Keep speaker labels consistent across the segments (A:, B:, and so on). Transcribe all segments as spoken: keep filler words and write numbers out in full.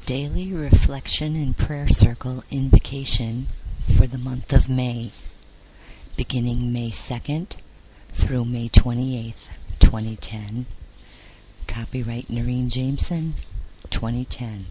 A: Daily Reflection and Prayer Circle Invocation for the month of May, beginning May second through May twenty-eighth, twenty ten. Copyright Noreen Jameson, twenty ten.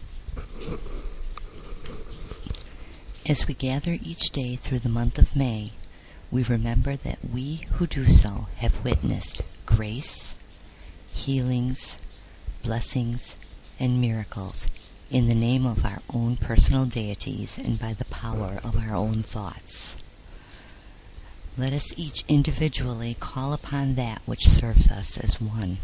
A: As we gather each day through the month of May, we remember that we who do so have witnessed grace, healings, blessings, and miracles in the name of our own personal deities and by the power of our own thoughts. Let us each individually call upon that which serves us as one.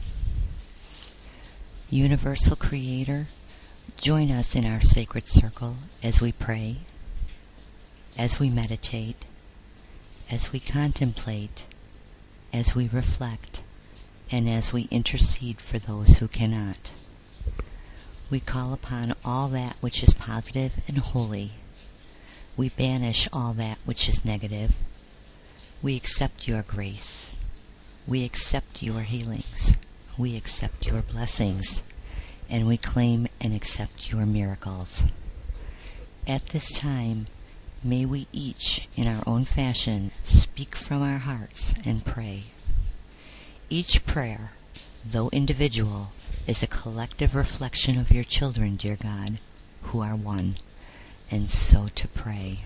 A: Universal Creator, join us in our sacred circle as we pray, as we meditate, as we contemplate, as we reflect, and as we intercede for those who cannot. We call upon all that which is positive and holy. We banish all that which is negative. We accept your grace. We accept your healings. We accept your blessings. And we claim and accept your miracles. At this time, may we each, in our own fashion, speak from our hearts and pray. Each prayer, though individual, is a collective reflection of your children, dear God, who are one, and so to pray.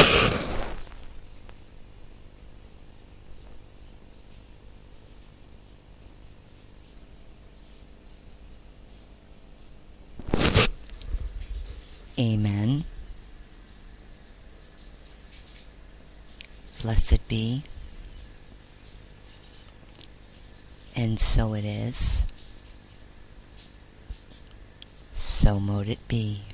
A: Amen. Blessed be. And so it is. So mote it be.